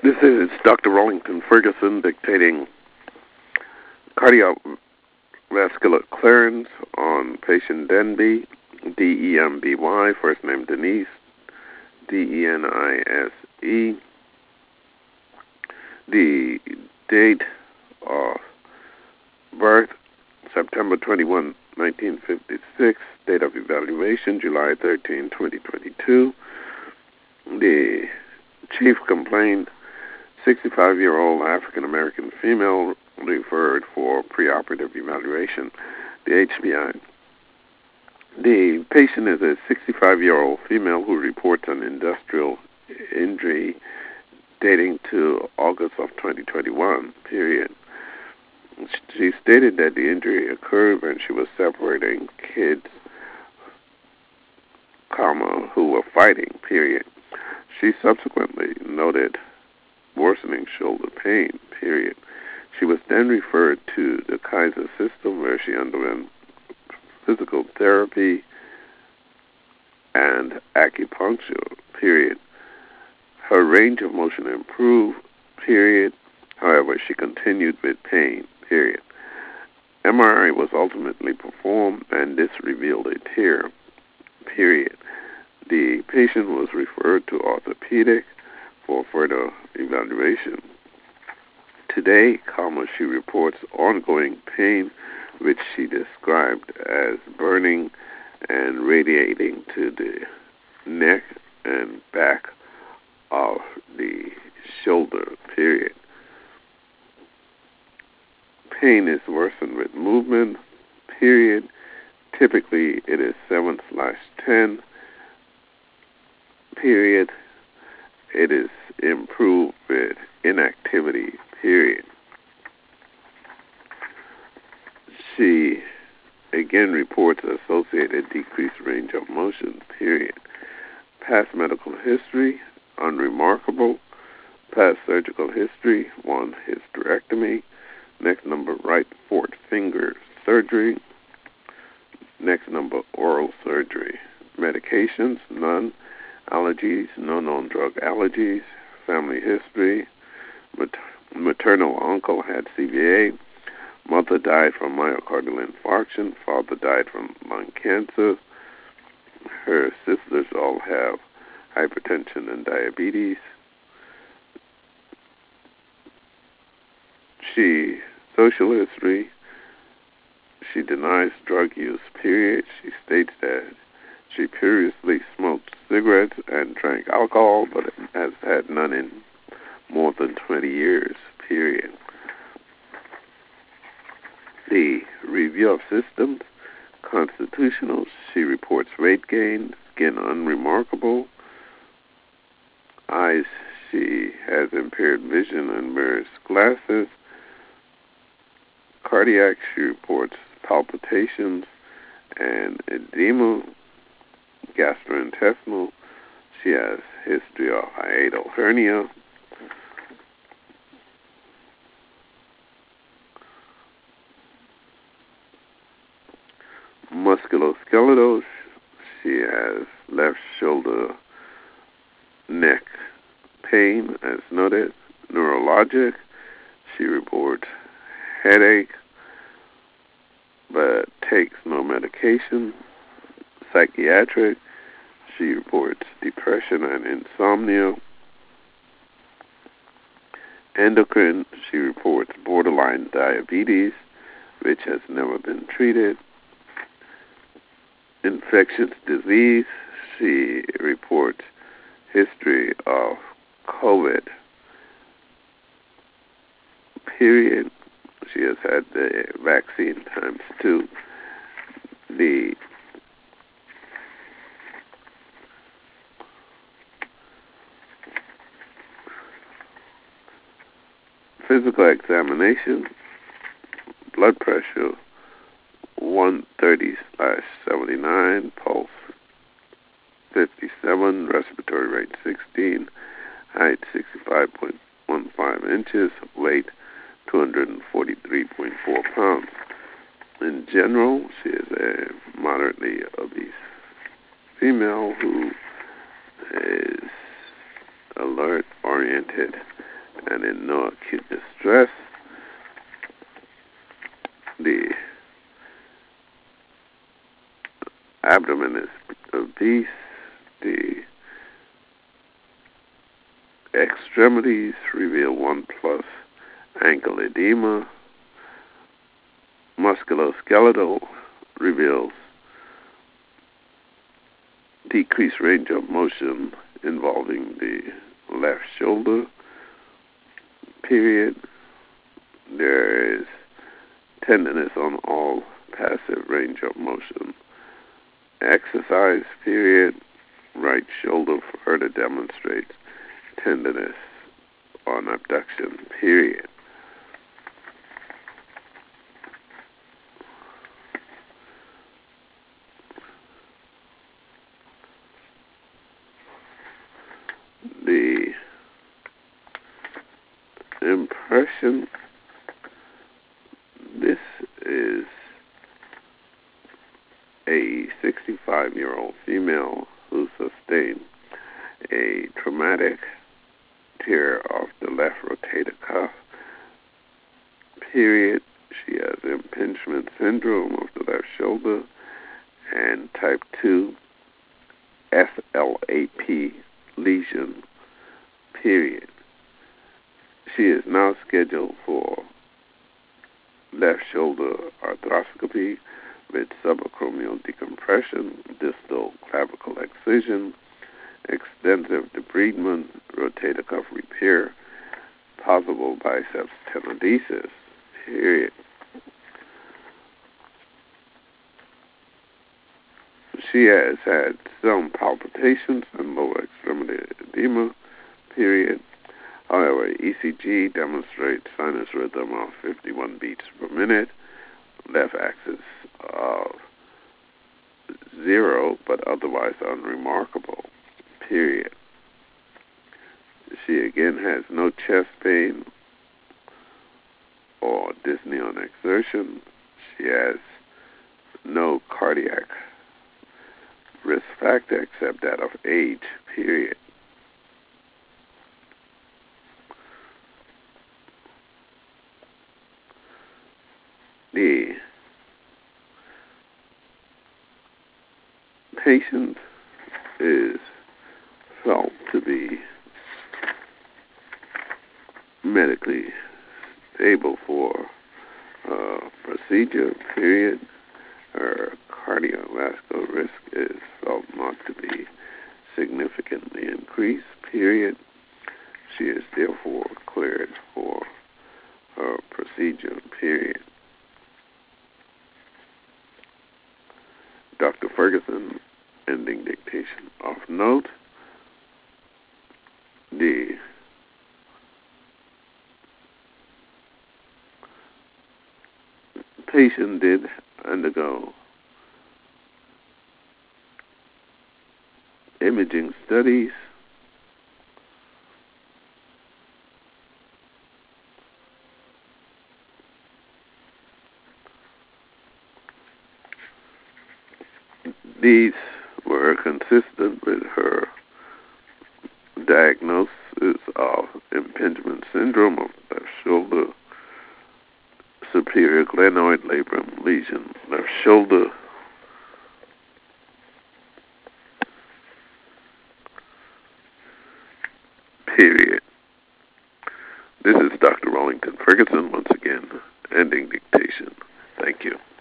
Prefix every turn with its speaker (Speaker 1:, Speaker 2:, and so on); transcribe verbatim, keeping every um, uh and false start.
Speaker 1: This is Doctor Rollington Ferguson dictating cardiovascular clearance on patient Denby, D E M B Y, first name Denise, D E N I S E. The date of birth, September twenty-first, nineteen fifty-six. Date of evaluation, July thirteenth, twenty twenty-two. The chief complaint, sixty-five-year-old African-American female referred for preoperative evaluation, the H B I. The patient is a sixty-five-year-old female who reports an industrial injury dating to August of twenty twenty-one, period. She stated that the injury occurred when she was separating kids, comma, who were fighting, period. She subsequently noted worsening shoulder pain, period. She was then referred to the Kaiser system where she underwent physical therapy and acupuncture, period. Her range of motion improved, period. However, she continued with pain, period. M R I was ultimately performed and this revealed a tear, period. The patient was referred to orthopedic for further evaluation. Today, comma, she reports ongoing pain, which she described as burning and radiating to the neck and back of the shoulder, period. Pain is worsened with movement, period. Typically, it is seven slash ten, period. It is improved with inactivity, period. She again reports associated decreased range of motion, period. Past medical history, unremarkable. Past surgical history, one hysterectomy. Next number, right fourth finger surgery. Next number, oral surgery. Medications, none. Allergies, no known drug allergies. Family history, mat- maternal uncle had C V A. Mother died from myocardial infarction. Father died from lung cancer. Her sisters all have hypertension and diabetes. She, social history, she denies drug use, period. She states that she previously smoked cigarettes and drank alcohol, but has had none in more than twenty years, period. The review of systems, constitutional, she reports weight gain, skin unremarkable. Eyes, she has impaired vision and wears glasses. Cardiac, she reports palpitations and edema. Gastrointestinal, she has history of hiatal hernia. Musculoskeletal, she has left shoulder, neck pain as noted. Neurologic, she reports headache but takes no medication. Psychiatric, she reports depression and insomnia. Endocrine, she reports borderline diabetes, which has never been treated. Infectious disease, she reports history of COVID, period. She has had the vaccine times two. The physical examination, blood pressure one thirty slash seventy-nine, pulse fifty-seven, respiratory rate sixteen, height sixty-five point one five inches, weight two hundred forty-three point four pounds. In general, she is a moderately obese female who is alert, oriented, and in no acute distress. The abdomen is obese. The extremities reveal one plus ankle edema. Musculoskeletal reveals decreased range of motion involving the left shoulder. Period. There is tenderness on all passive range of motion. Exercise. Period. Right shoulder further demonstrates tenderness on abduction. Period. The impression, this is a sixty-five-year-old female who sustained a traumatic tear of the left rotator cuff. Period. She has impingement syndrome of the left shoulder and type two S L A P lesion. Period. She is now scheduled for left shoulder arthroscopy with subacromial decompression, distal clavicle excision, extensive debridement, rotator cuff repair, possible biceps tenodesis. Period. She has had some palpitations and lower extremity edema. Period. However, E C G demonstrates sinus rhythm of fifty-one beats per minute, left axis of zero, but otherwise unremarkable. Period. She again has no chest pain or dyspnea on exertion. She has no cardiac risk factor except that of age. Period. The patient is felt to be medically stable for uh, procedure. Period. Her cardiovascular risk is felt not to be significantly increased. Period. She is therefore cleared for her procedure. Period. Doctor Ferguson, ending dictation. Of note, the patient did undergo imaging studies. These were consistent with her diagnosis of impingement syndrome of left shoulder, superior glenoid labrum lesion, left shoulder. Period. This is Doctor Rollington Ferguson once again, ending dictation. Thank you.